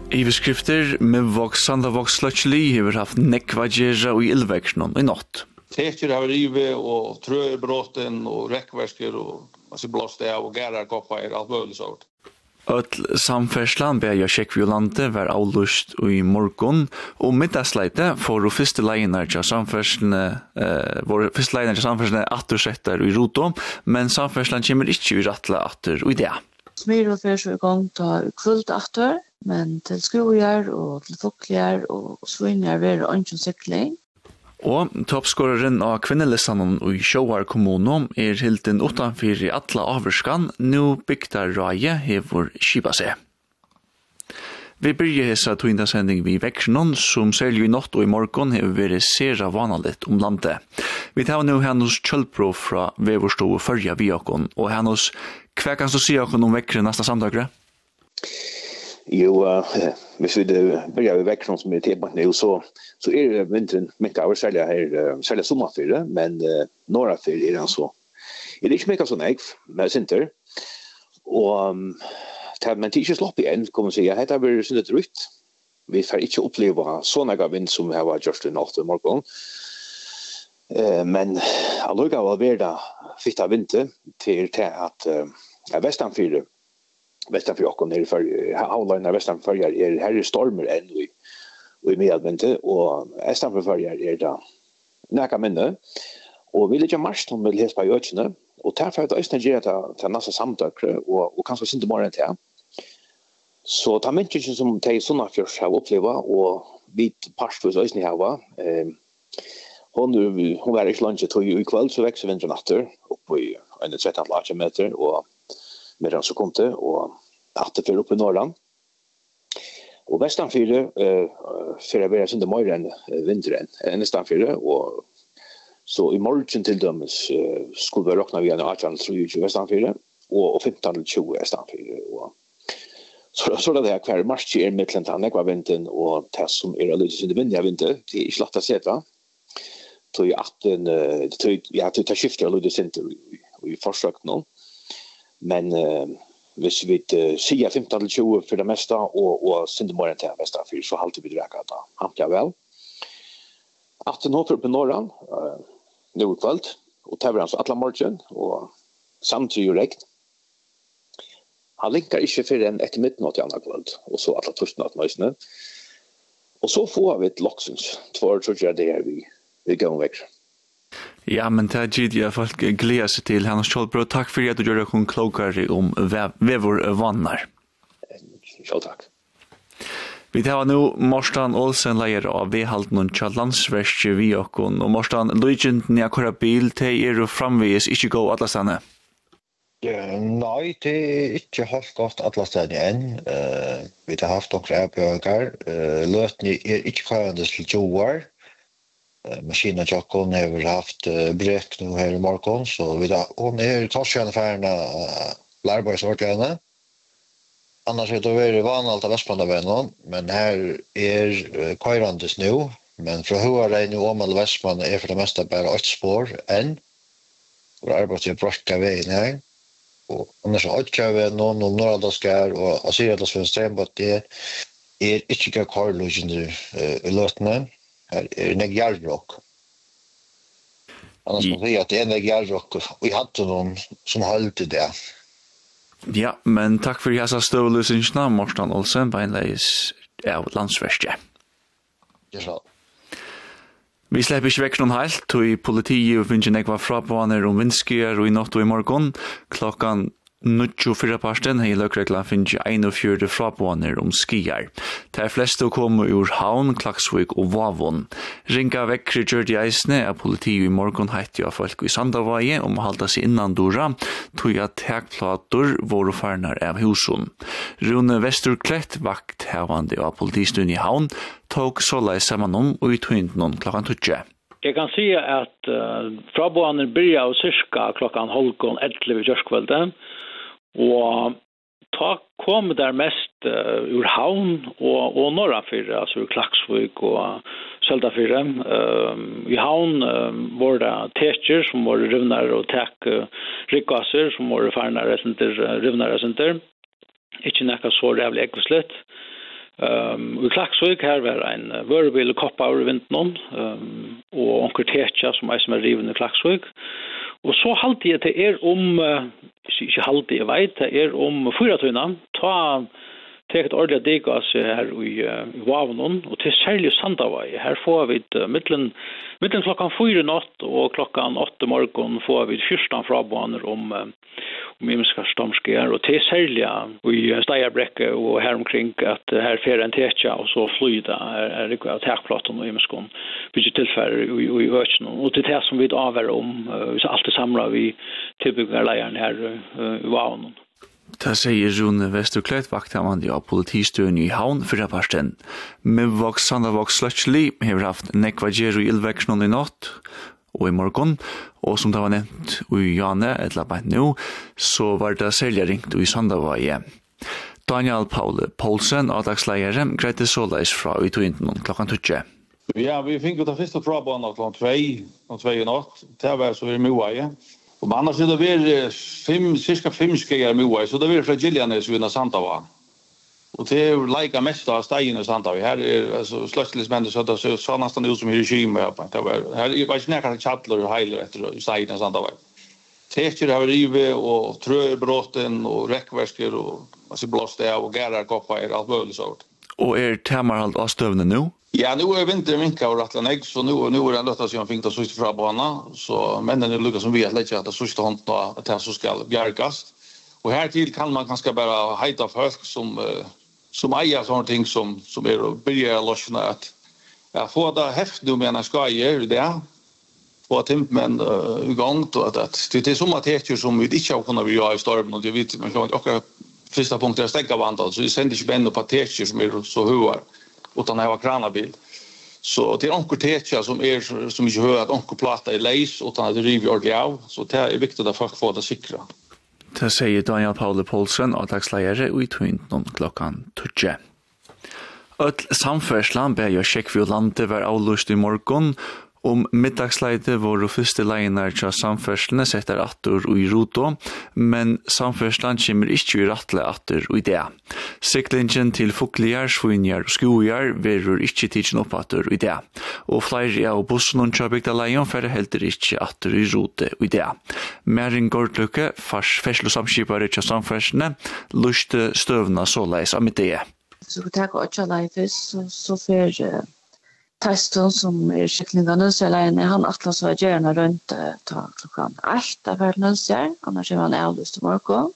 Iverskrifter med voksande voksløtsli har haft nekvadjera og ildveksten i natt. Teker har rivet og trøbrotten og rekkversker og blåst av og gærarkopper alt mulig sånt. Samferdslan beja Kjekkviolante var avlust i morgon, og middagsleite for første leinar til samferdslan attersetter i Roto, men samferdslan kommer ikke i rattle atter i det. Smyr for så i gang tar kvult atter, men til skrojar og til fokler og svinjar ved ønsken sykling. Og toppskåreren av kvinnelistanen i Sjóvar kommune hilden utanfor i alle avvarskan, nå bygda Raje hever skipa seg. Vi begynner hessa tøyndasending vi veksjonen, som særlig i natt og i morgen hever vært sera vanligt landet. Vi tar nå hennes Kjølbro fra Vevorstå Førja Viakon, og hennes, hva kan du si om vekkere neste samdagre? Jo, hvis vi begynner vi vekkjonen som tilbake nå, så vinteren mycket av sälja sommarfyra, men några fyra den så. Det inte mycket sån ägg med sinter. Och men det är inte slopp igen, kommer man säga. Det blir synd rutt. Vi får inte uppleva såna vind som har varit just i natt och morgon. Men alluga var värda fitta vinter till att västanfyra och ner för havlarna västanfyra är här stormar än i medvinter, og Estanforfølger det nækka minne, og vi ligger mars som vil hespa i økene, og derfor er det også gjør til neste samdøkere, og kanskje synte morgen til. Så det er mennesker som de Sunnafjørs har opplevd, og vi parstvis også har. Hun var ikke langt i kveld, så vekser vinteren natter, oppe i 13 meter, og med den så kom det, og 84 oppe i Norrland. Og Vestanfyre, for å være synte morgen vinteren, Nestanfyre, og så i morgen til dømes skulle vi råkna vi en 18-23 Vestanfyre, og 15-20 Vestanfyre. Så det er hver mars i midtelen til nekva vinteren, og det som litt synte vindig av vinter, det er ikke lagt å sete. Det tar skifter litt synte i forsøk nå, men hvis vi sier 15-20 for det meste, og synte morgen til Vestanfyr, så halte vi drekka da. Hamt jeg vel. 18 håper på Norran, nå i kveld, og tever han så alle morgen, og samtidig regn. Han linkar ikke for en etter midnatt i andre kveld, og så alle torsnatt nøysene. Og så får vi et loksens, tror jeg det er vi går vekk. Ja, men det er gitt folk gleder seg til Hannes Kjølbro. Takk for at du gjør deg klokere om vevor vannar. Ja, takk. Vi tar nå Morstan Olsen leier av Vehalden og Landsverket vi og Morstan Lugenten i akkurat bil til framvis ikke gå alle stedene. Nei, det er ikke helt godt alle stedene enn. Vi har haft noen avbjørger. Løtene er ikke klarende til 20 år. Maskinen Jackon har haft brek nu här i morgon, så hon är torskjärnefärgerna lärbarhetsåtgärderna. Annars är det väldigt vanligt av Västmannavännen, men här är körandes nu. Men från Huarein och Åmål och Västmanna är för det mesta bara 8 spår än. Och arbetet är brocka vägen här. Och annars är 8 vägen någon om några dagar och Assyriadas för en stenbåt det är inte körlösen i lötenen. Här är det järnrock. Annars kan säga att det är en järnrock och vi hade någon som höll till det. Ja, men tack för att jag stålösningarna, Morstan Olsen, beinleis av Landsverket. Det så. Vi släpper ikke vekk noen helt, og i politiet finner nekva frabaner om vindskyer og i natt og i morgen. Klokkan 24 parsten har i løkregla finner 41 frabaner om skier. De fleste kommer ur Havn, Klaksvik og Vavon. Ringa vekkre gjør de eisne av politiet i morgen heit av folk i Sandavaie om å halda seg innan dora, tog at tekplater våre farnar av husen. Rune Vesturklett, vakthevande av politistuen i Havn, tog såleis sammen og i tøynden klokkan 20. Jeg kan si at fraboaner byrja av cirka klokkan 11 i kjørskveldet, og ta kom der mest ur Havn og norrafyrre, altså ur Klaksvik og Søltafyrre. I Havn var det teker som var rivnare og tek rikkasser som var farnare rivnare senter. Ikke nekka så rævlig ekvislet. I Klaksvik här var en vörbil koppa över vintern och onkel Tetja som är riven I Klaksvik. Och så halte jag till inte halte jag vet, det om 4 tunna. Ta teket ordentligt digas här I Vavnon och till särskilt Sandavai. Här får vi mellan klockan 4 natt och klockan 8 morgon får vi 14 frabaner om mimska stormskär och till särskilt I Steierbräcke och här omkring att här fer en Tetja och så flyda är det att täckplattan och mimskon vilket tillfälle I öknen och till det som vi avver om så allt det samlar vi tillbyggar lejaren här I Vavnon. Det sier Rune Vesterkløt, vakthavande av politistøen I Havn for rapporten. Med Sandavåg Sløtsli har haft nekva gjeru I ildveksjonen I natt og I morgon, og som det var nevnt I Jane, et labbet nå, så var det særlig ringt I Sandavåg. Daniel Paule Poulsen, avdagsleiere, greide såleis fra I tøynden klokkan 20. Ja, vi fikk jo ta første frabanen klokkan 2 I natt. Det var så vi moa, Och annars det var cirka 5 skejar moa, så det var fra Gillianes vid Sandava. Och det lika mest av stegen I Sandava. Här alltså slötslismänner så det så nästan ut som Hiroshima på. Det var här var snäckare chatlar och heiler efter stegen I Sandava. Täcker har rive och tröbrotten och räckversker och alltså blåste av och gärar koppar allt möjligt sånt. Og temarhald av støvne nå? Ja, nu vintern minka och rattla nägg så nu det lättast jag fick ta sista fra bana så männen lyckas som vi att lägga att sista hand då att han så ska bjärkas. Och här till kan man kanske bara hejta folk som äger såna ting som är börjar lossna att jag får det häft nu med en skajer där. Få timmen igång då att det är som att det som vi inte har kunnat göra I stormen och det vet man kan också första punkten är stäcka vantat så vi sänder inte bända på täcker som är så höga utan det var kranabil. Så det är onkel Tetja som inte hör att onkel plata I leis utan att det river ordentligt av. Så det är viktigt att folk får det sikra. Det sier Daniel Paule Poulsen, avdagsleiere I tøynden klokkan 20. Samferdslan ber jo Sjekkfjordlandet var avlust I morgon. Middagsleide var første leinar til samferslene setter atter og I roto, men samferslan kommer ikke I rattle atter og I det. Siklingen til fukligar, svinjar og skojar verur ikke tidsen opp atter og I det. Og flere av bussen og kjøbygda leion færre helder ikke atter I rote og I det. Merin Gårdlukke, ferslosamskipare til samferslene, luste støvna såleis av mitt det. Så vi tar åtta leifes, så fer Testen som skicklinga nødsjærleien, han atlas var gjerne rundt ta klokkan 8 av hvert nødsjær, annars han avlyst I morgen.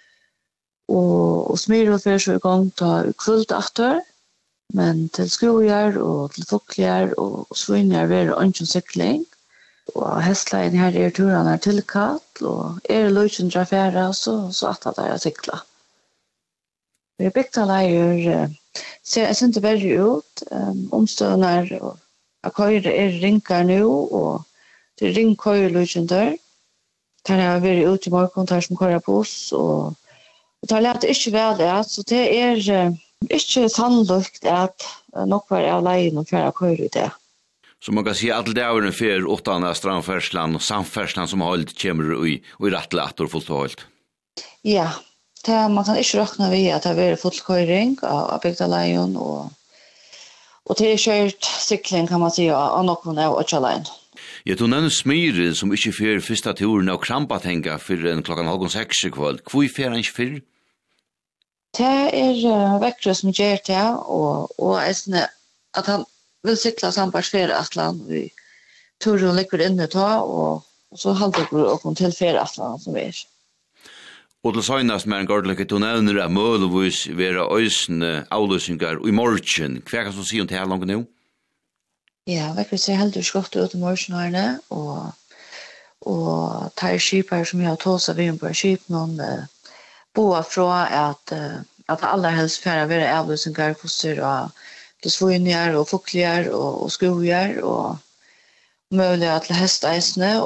Og smyrer og fører så I gang ta kvult atter, men til skojar og til fukligar og svinjar ver ønsken sykling. Og hestleien her turene tilkalt, og løysen drar fjæra, så atta der sykla. Vi bygta leier ser jag inte väldigt ut omstående och jag körer rinkar nu och det ringköjlöjsen där kan jag vara ute I morgon där som körer på oss och det lät inte väl så det inte sannolikt att något var av lejen och köra körer I det. Så man kan säga att det är ungefär 8 strandfärslan och samfärslan som har hållit kommer I rattlat och fullt hållt. Ja. Man kan ikke räkna vid att det är fullköring av bygda lejon och det är kört cykling kan man säga av någon av åtta lejon. Ja, du nevner smyre som ikke fyrer første turen av Krampatenga for klokkan 6 I kveld. Hvor fyrer han ikke fyrer? Det vekkere som gjør det, og at han vil sykla samarbeidsfere atlan vi turen ligger inne ta, og så halter vi åkken til fere atlan som vi Og til søgnast med en gårdløkke, du nevner at målvis være øysene avløsninger I morgen. Hva kan du si om det her langt nå? Ja, vekkere ser heldig skott ut I morgenårene, og tar skipar som jeg har tåset vi på skip, noen boa fra at aller helst færre være avløsninger, foster og svinjar og fukligar og skojar, og mulig til hesteisene,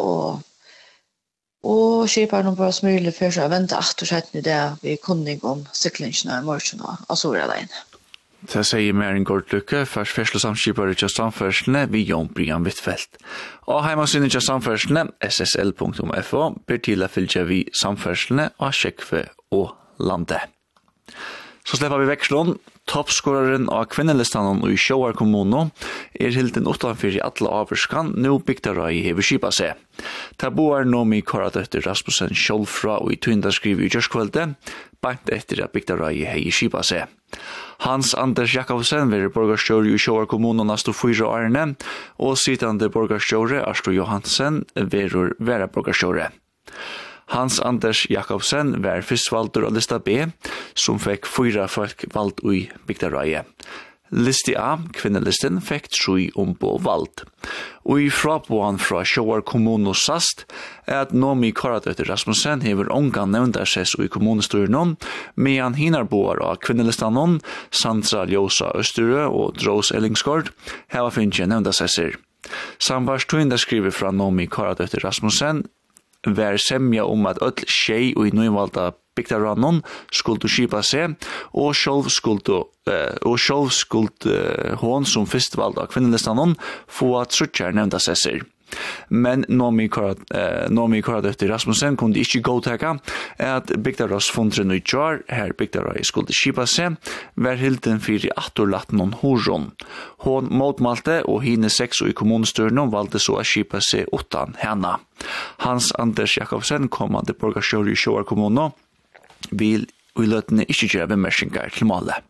og skipar noen bare smyrlig for seg å vente 8 I det vi kunning om syklingene I morgen og Sora leien. Det sier Merin Gårdlukke, ferslosamskipare til samferslene ved Jon Brian Wittfeldt. Og heimasynet til samferslene, ssl.fo, ber til å fylge vi samferslene av Sjekkve og landet. Så släpper vi växlon. Toppscoreren av kvinnelistan i Sjóvar kommuno Hilden utanför i alla avskan nu Bygdarai hever skipa seg. Ta boar Nomi Karadøtter Rasmussen Kjolfra og i Tyndaskriv i Gjørskvelde, bant etter at Bygdarai hei skipa seg. Hans Anders Jakobsen ver borgarstjóri i Sjóvar kommuno nastu 4 årene, og sittande borgarstjóri Astro Johansen verur vera borgarstjóri. Hans Anders Jakobsen var fyrstvaldur av lista B, som fikk 4 folk valgt i Bygdarai. Liste A, kvinnelisten, fikk 3 på valgt. Og i fraboan fra Sjóvar kommuno sast at Nomi Karadøtter Rasmussen hever ongan nevndarses i kommunestyrnen, medan hinarboar av kvinnelistanen, Sandra Ljosa Østerø og Dros Ellingsgård, heva finnje nevndarsesser. Sambarstøynda skriver fra Nomi Karadøtter Rasmussen, var semja at öll tjej og i nøyvalda Bygdarannon skulle skipa seg, og sjálv skulle hon som fyrstvalda kvinnelistanon få at suttjar nevnda sesser. Men Nomi Karadøtter Rasmussen kunde ikke godtaka at Bygdaras fundren i jar, her Bygdarai skulle skipa seg, var hilden fyrir attorlattnon horon. Hon motmalte, og hine 6 i kommunstyrnen valgte så å skipa seg utan henne. Hans Anders Jakobsen, kommande borgarstjóri i Sjóvar kommuno, vil i løtene ikke gjøre bemerkninger til målet.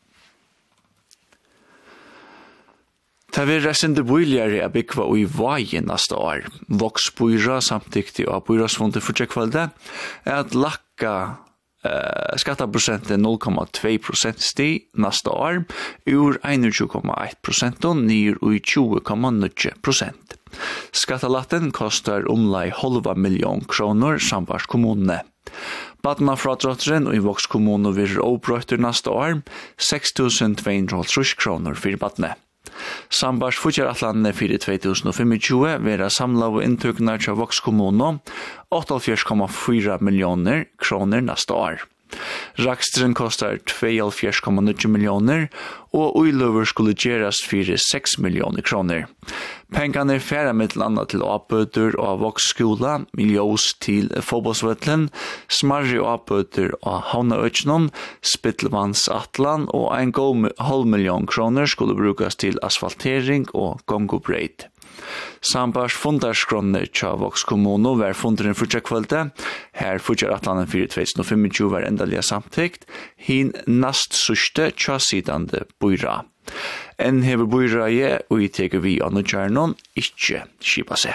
Ta vi resende boiljare a byggva i vajen nasta år. Voksboira samtidig av boirasfondet for tjekkvalde at lakka skattaprosenten 0,2% sti nasta år ur 21,1% nyr i 20,9%. Skattalatten kostar omlai 0,5 million kroner sambars kommunene. Badna fra drotteren og i Voks kommune vil oppbrøyter nasta år 6.230 kroner for badne. Sambars futjaratlanene fyrir 2025 vera samla og inntøknar til Voks kommune 48,4 millioner kroner nasta år. Rakstren kostar 42,9 millioner, og uiløver skulle gjerast fyrir 6 millioner kroner. Pengane færa mittel anna til avbøter av Voks skola, miljøs til fotballsvetlen, smarri avbøter av Havnaøknon, Spittelvannsatlan og 1,5 million kroner skulle brukast til asfaltering og gongobreit. Sambars fundarskronner tja Voks kommuno var funderen for tjekkvalde. Her futjaratlanen fyrir 2025 var endalega samtikt. Hin nast sørste tja sidande boira. En hever boiraie og i teker vi av nødjarnon ikkje skipa seg.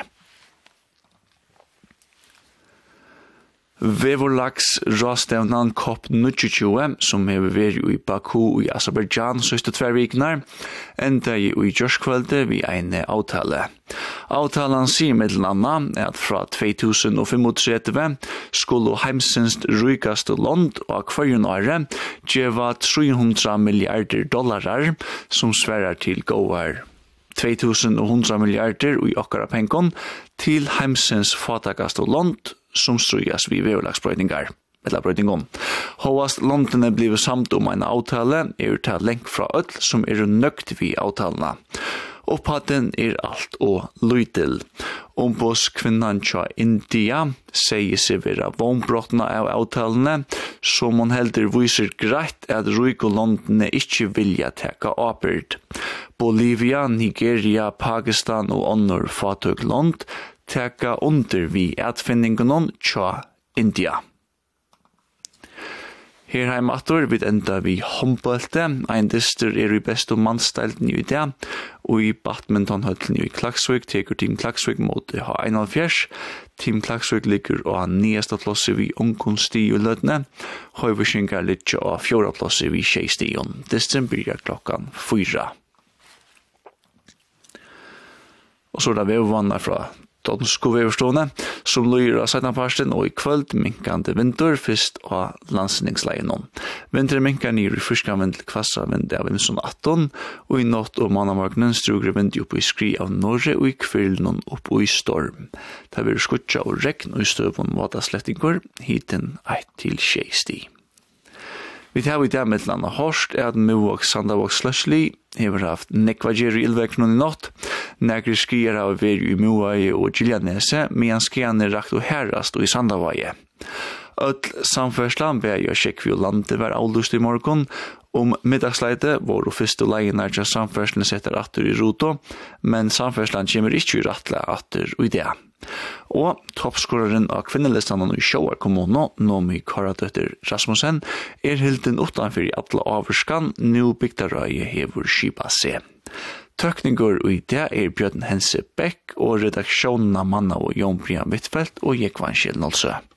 Vevorlags rastevnan COP29 som hever vært i Baku i Azerbaijan søste 2 viknar, enda i Gjørskvelde vi eine avtale. Avtalen sier mellom anna at fra 2035 skulle heimsens rykast land og kvarjon åre gjeva $300 milliarder som sverar til gåar 2100 milliarder i okkara penkon til heimsens fatakast land som strujas vid veverlagsbrøyningar. Håvast landene blivet samt om en avtale ta lengt fra öll som nøgt vid avtalena. Opphatten alt og lytil. Ombåskvinnan tja India sier seg vera vonbrottene av avtalene, som hon heldur viser greit at ryklandene ikkje vilja teka apert. Bolivia, Nigeria, Pakistan og andre fatøgland teka under vi atfinningen tja India. Her heim atur vid enda vi håndbølte, ein dyster i best og mannstelten i det, og i badmintonhøtten i Klaksvik teker Team Klaksvik mot H1,5. Team Klaksvik ligger og nyeste plåse vi ungkunsti i løtene, høyverskinkar litt og 4. plåse vi Kjeistion. Dysten blir klokkan 4. Og så det vevvannet fra Donsko veverstående, som løyer av Sætnaparsten og i kvöld minkande vinter fyrst av landsningsleien. Vinter minkar nyr i fyrska vind til kvassa vind av Vinson 18, og i natt og mannamorgnen strugre vind opp i skri av Norge og i kvillen opp i storm. Det vil skutja og rekn og i støvun vataslettingur, hiten 1-6. Vi tar i det med landa Horst at Muvåk Sandavåk Sløsli hever haft nekvagjer i ildveknon i natt. Nekri skrier av veri i Muvåk og Giljanese, medan skriane rakt og herrast og i Sandavaje. Samferdslan ved jeg sjekk vi landet var avlust I morgen. Middagsleite var første leiene til samferdslan setter atter I ruto, men samferdslan kommer ikke I rattle atter I det. Og toppskoreren av kvinnelistene I Sjóar kommune, Nomi Karadøtter Rasmussen, hilden utenfor I alle averskan, nå Bygdarøye hever skipa seg. Tøkninger I det Bjørn Hense Beck og redaksjonen av Manna og Jon Brian Wittfeldt og Jekvann Kjell Nolsø.